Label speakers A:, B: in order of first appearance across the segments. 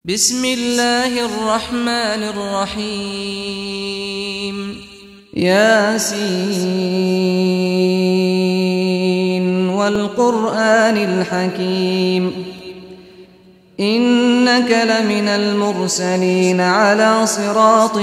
A: بسم الله الرحمن الرحيم ياسين والقرآن الحكيم إنك لمن المرسلين على صراط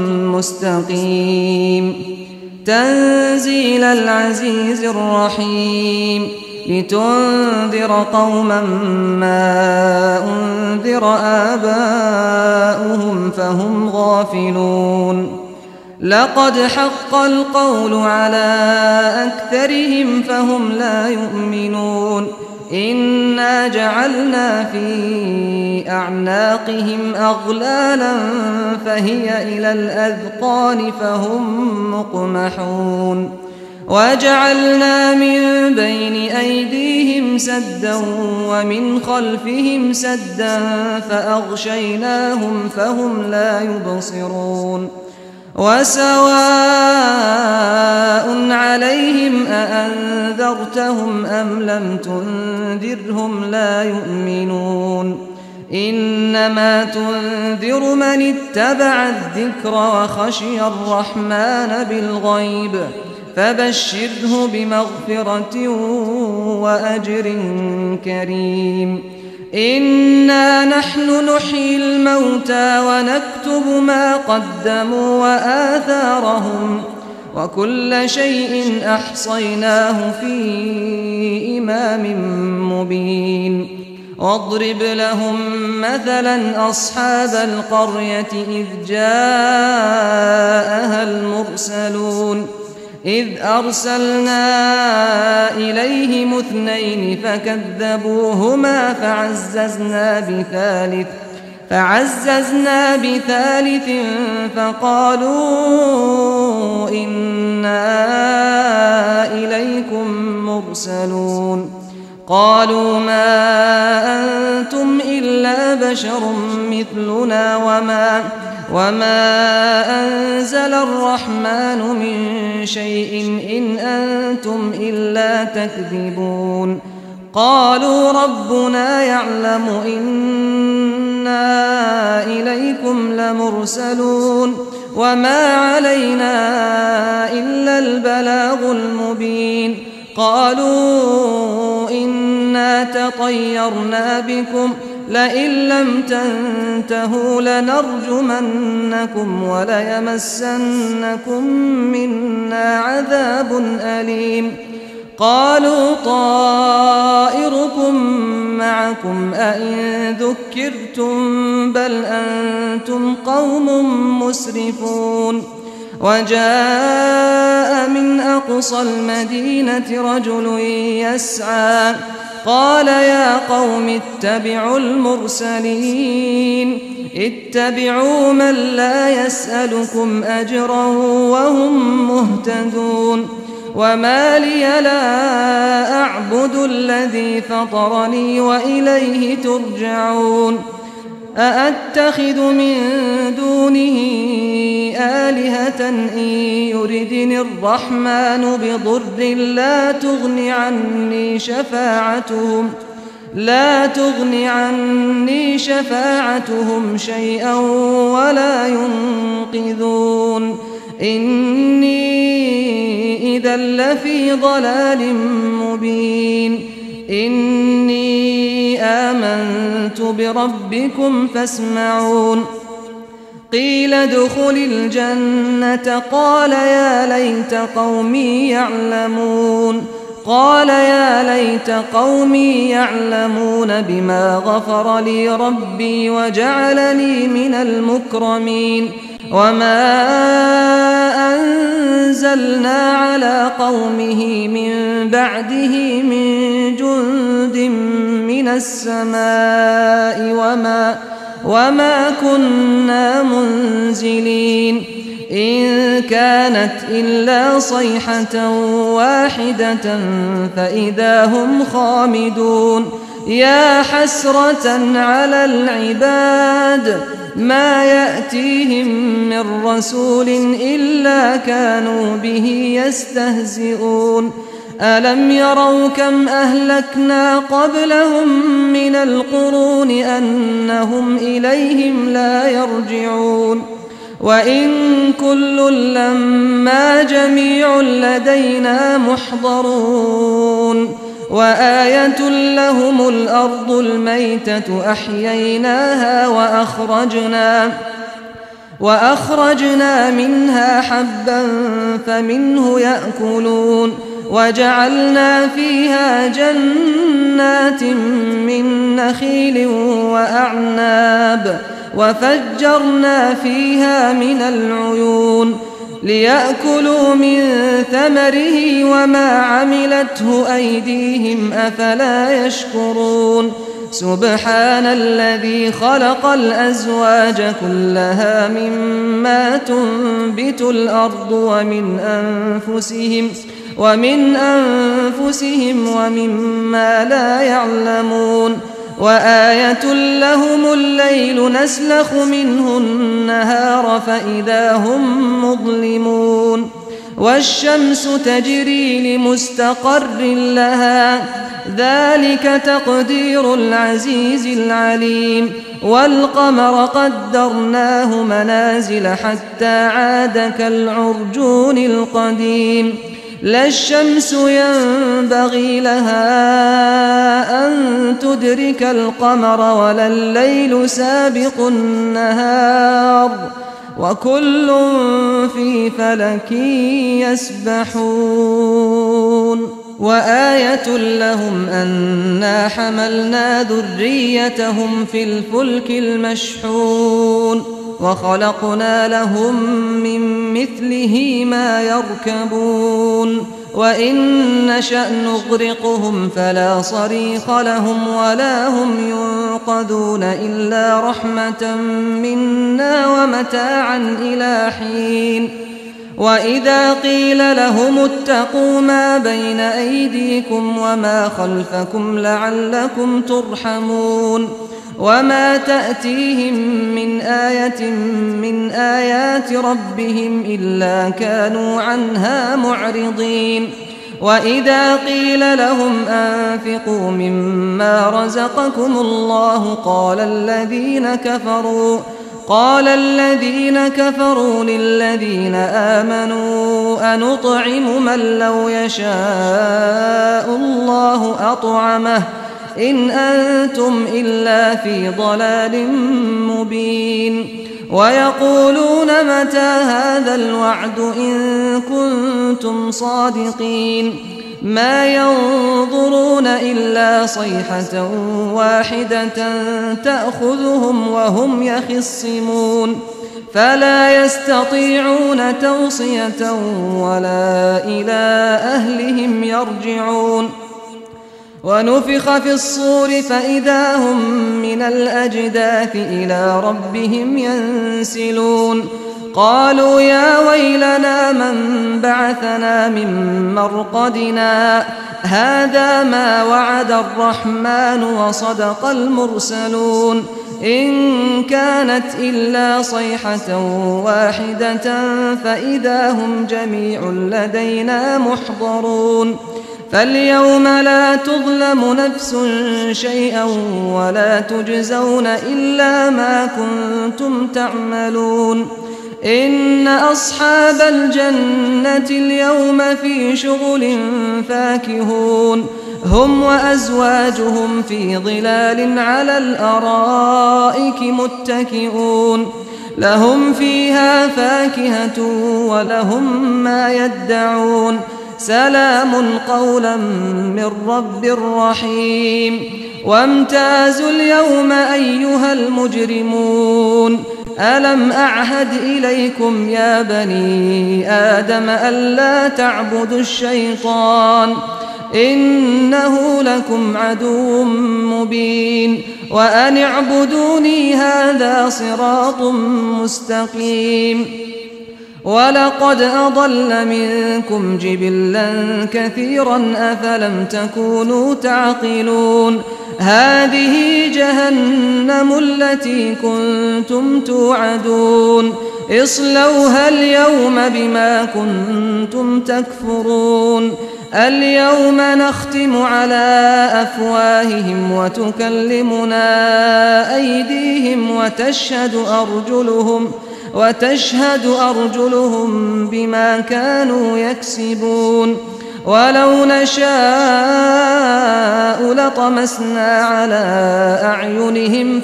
A: مستقيم تنزيل العزيز الرحيم لتنذر قوما ما أنذر آباؤهم فهم غافلون لقد حق القول على أكثرهم فهم لا يؤمنون إنا جعلنا في أعناقهم أغلالا فهي إلى الأذقان فهم مقمحون وجعلنا من بين أيديهم سدا ومن خلفهم سدا فأغشيناهم فهم لا يبصرون وسواء عليهم أأنذرتهم أم لم تنذرهم لا يؤمنون إنما تنذر من اتبع الذكر وخشي الرحمن بالغيب فبشره بمغفرة وأجر كريم إنا نحن نحيي الموتى ونكتب ما قدموا وآثارهم وكل شيء أحصيناه في إمام مبين واضرب لهم مثلا أصحاب القرية إذ جاءها المرسلون إذ أرسلنا إليهم اثنين فكذبوهما فعززنا بثالث فقالوا إنا إليكم مرسلون قالوا ما أنتم إلا بشر مثلنا وما أنزل الرحمن من شيء إن أنتم إلا تكذبون قالوا ربنا يعلم إنا إليكم لمرسلون وما علينا إلا البلاغ المبين قالوا إنا تطيرنا بكم لئن لم تنتهوا لنرجمنكم وليمسنكم منا عذاب أليم قالوا طائركم معكم أئن ذكرتم بل أنتم قوم مسرفون وجاء من أقصى المدينة رجل يسعى قال يا قوم اتبعوا المرسلين اتبعوا من لا يسألكم أجرا وهم مهتدون وما لي لا أعبد الذي فطرني وإليه ترجعون أأتخذ من دونه آلهة إن يردني الرحمن بضر لا تغن عني شفاعتهم شيئا ولا ينقذون إني إذا لفي ضلال مبين إني آمنت بربكم فاسمعون قيل ادخل الجنة قال يا ليت قومي يعلمون بما غفر لي ربي وجعلني من المكرمين وما أنزلنا على قومه من بعده من جند من السماء وما كنا منزلين إن كانت إلا صيحة واحدة فإذا هم خامدون يا حسرة على العباد ما يأتيهم من رسول إلا كانوا به يستهزئون ألم يروا كم أهلكنا قبلهم من القرون أنهم إليهم لا يرجعون وإن كل لما جميع لدينا محضرون وآية لهم الأرض الميتة أحييناها وأخرجنا منها حبا فمنه يأكلون وجعلنا فيها جنات من نخيل وأعناب وفجرنا فيها من العيون ليأكلوا من ثمره وما عملته أيديهم أفلا يشكرون سبحان الذي خلق الأزواج كلها مما تنبت الأرض ومن أنفسهم ومما لا يعلمون وآية لهم الليل نسلخ منه النهار فإذا هم مظلمون والشمس تجري لمستقر لها ذلك تقدير العزيز العليم والقمر قدرناه منازل حتى عاد كالعرجون القديم لا الشمس ينبغي لها أن تدرك القمر ولا الليل سابق النهار وكل في فلك يسبحون وآية لهم أنا حملنا ذريتهم في الفلك المشحون وخلقنا لهم من مثله ما يركبون وإن نشأ نغرقهم فلا صريخ لهم ولا هم ينقذون إلا رحمة منا ومتاعا إلى حين وإذا قيل لهم اتقوا ما بين أيديكم وما خلفكم لعلكم ترحمون وما تأتيهم من آية من آيات ربهم إلا كانوا عنها معرضين وإذا قيل لهم أنفقوا مما رزقكم الله قال الذين كفروا للذين آمنوا أنطعم من لو يشاء الله أطعمه إن أنتم إلا في ضلال مبين ويقولون متى هذا الوعد إن كنتم صادقين ما ينظرون إلا صيحة واحدة تأخذهم وهم يخصمون فلا يستطيعون توصية ولا إلى أهلهم يرجعون ونفخ في الصور فإذا هم من الأجداث إلى ربهم ينسلون قالوا يا ويلنا من بعثنا من مرقدنا هذا ما وعد الرحمن وصدق المرسلون إن كانت إلا صيحة واحدة فإذا هم جميع لدينا محضرون فاليوم لا تظلم نفس شيئا ولا تجزون إلا ما كنتم تعملون إن أصحاب الجنة اليوم في شغل فاكهون هم وأزواجهم في ظلال على الأرائك متكئون لهم فيها فاكهة ولهم ما يدعون سلام قولا من رب رحيم وامتازوا اليوم أيها المجرمون ألم أعهد إليكم يا بني آدم ألا تعبدوا الشيطان إنه لكم عدو مبين وأن اعبدوني هذا صراط مستقيم ولقد أضل منكم جبلا كثيرا أفلم تكونوا تعقلون هذه جهنم التي كنتم توعدون اصلوها اليوم بما كنتم تكفرون اليوم نختم على أفواههم وتكلمنا أيديهم وتشهد أرجلهم بما كانوا يكسبون ولو نشاء لطمسنا على أعينهم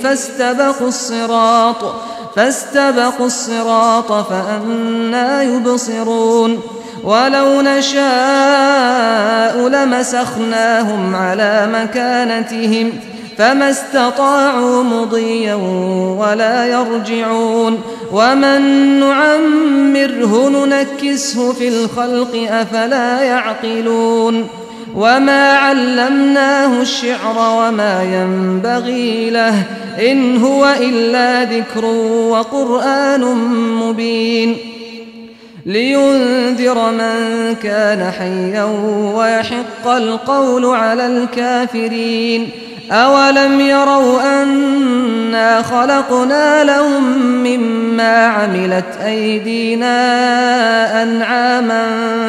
A: فاستبقوا الصراط فأنى يبصرون ولو نشاء لمسخناهم على مكانتهم فما استطاعوا مضيا ولا يرجعون ومن نعمره ننكسه في الخلق أفلا يعقلون وما علمناه الشعر وما ينبغي له إن هو إلا ذكر وقرآن مبين لينذر من كان حيا ويحق القول على الكافرين أولم يروا أنا خلقنا لهم مما عملت أيدينا أنعاما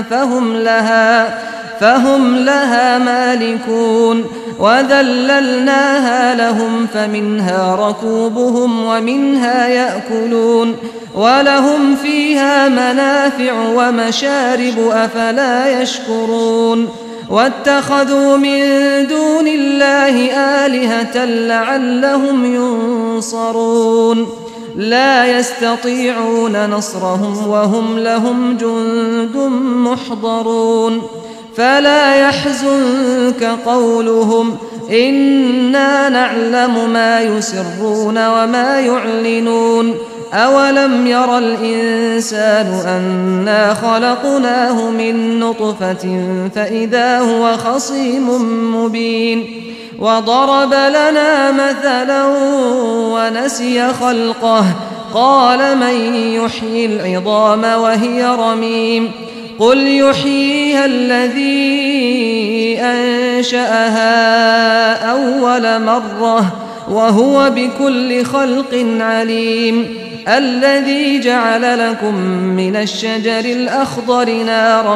A: فهم لها مالكون وذللناها لهم فمنها ركوبهم ومنها يأكلون ولهم فيها منافع ومشارب أفلا يشكرون واتخذوا من دون الله آلهة لعلهم ينصرون لا يستطيعون نصرهم وهم لهم جند محضرون فلا يحزنك قولهم إنا نعلم ما يسرون وما يعلنون أولم ير الإنسان أنا خلقناه من نطفة فإذا هو خصيم مبين وضرب لنا مثلا ونسي خلقه قال من يحيي العظام وهي رميم قل يحييها الذي أنشأها أول مرة وهو بكل خلق عليم الذي جعل لكم من الشجر الأخضر نارا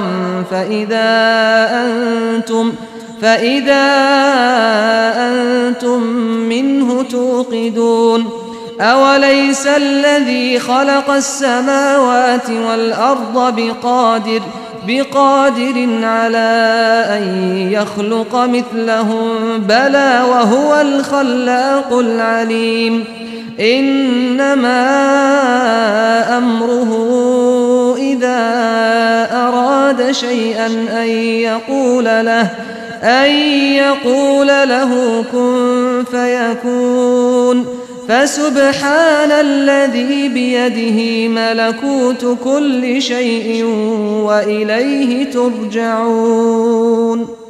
A: فإذا أنتم منه توقدون أوليس الذي خلق السماوات والأرض بقادر على أن يخلق مثلهم بلى وهو الخلاق العليم إنما أمره إذا أراد شيئا أن يقول له كن فيكون فسبحان الذي بيده ملكوت كل شيء وإليه ترجعون.